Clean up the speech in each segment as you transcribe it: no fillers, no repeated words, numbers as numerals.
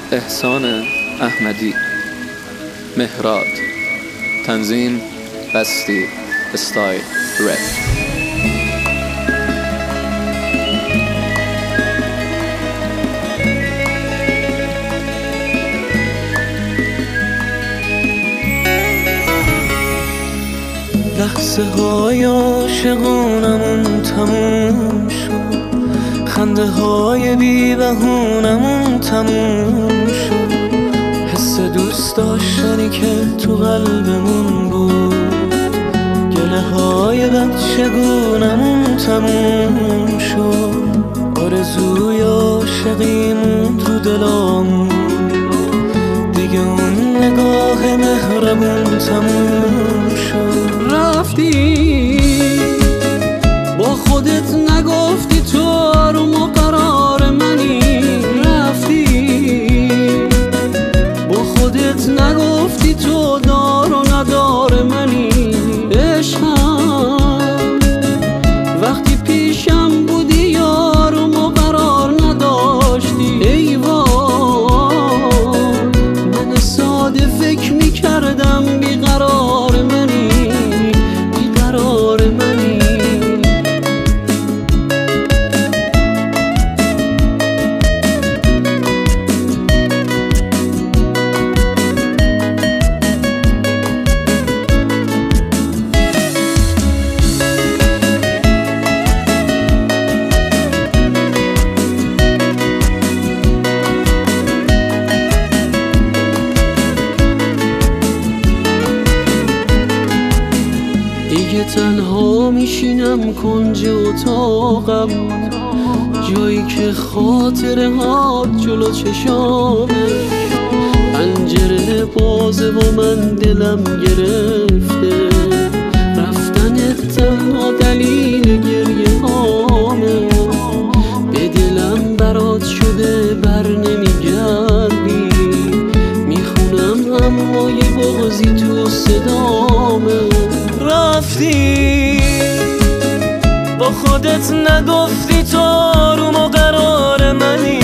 احسان احمدی، مهراد، تنظیم بستی، استایل رپ. لحظه های عاشقانمون تموم شد، خنده های بی بهونمون تموم شد، حس دوست داشتنی که تو قلبمون بود، گله های بچگونمون تموم شد، آرزوی عاشقیمون تو دلامون، دیگه اون نگاه مهربون تموم شد. رفتی با خودت نگفتی تو آروم و قرار منی، رفتی با خودت نگفتی تو دار و ندار منی، عشقم وقتی پیشم بودی آروم و قرار نداشتی، ای وای من ساده فکر میکردم بیقرار منی، بیقرار منی. دیگه تنها میشینم کنج اتاقم، جایی که خاطره ها جلو چشامه، پنجره بازه و من دلم گرفته، رفتن تنها دلیل گریه هامه، به دلم برات شده بر نمیگردی، میخونم اما یه بغضی تو صدامه. رفتی با خودت نگفتی تو آروم و قرار منی،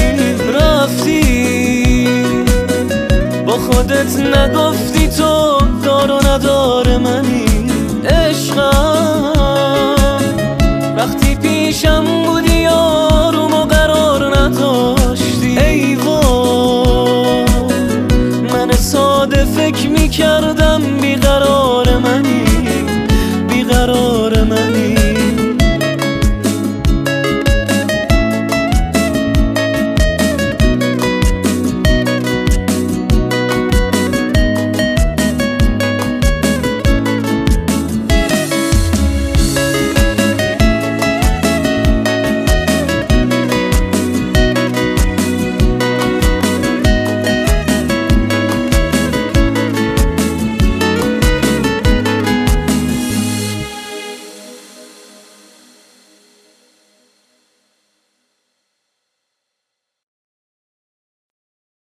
رفتی با خودت نگفتی تو دار و ندار منی، عشقم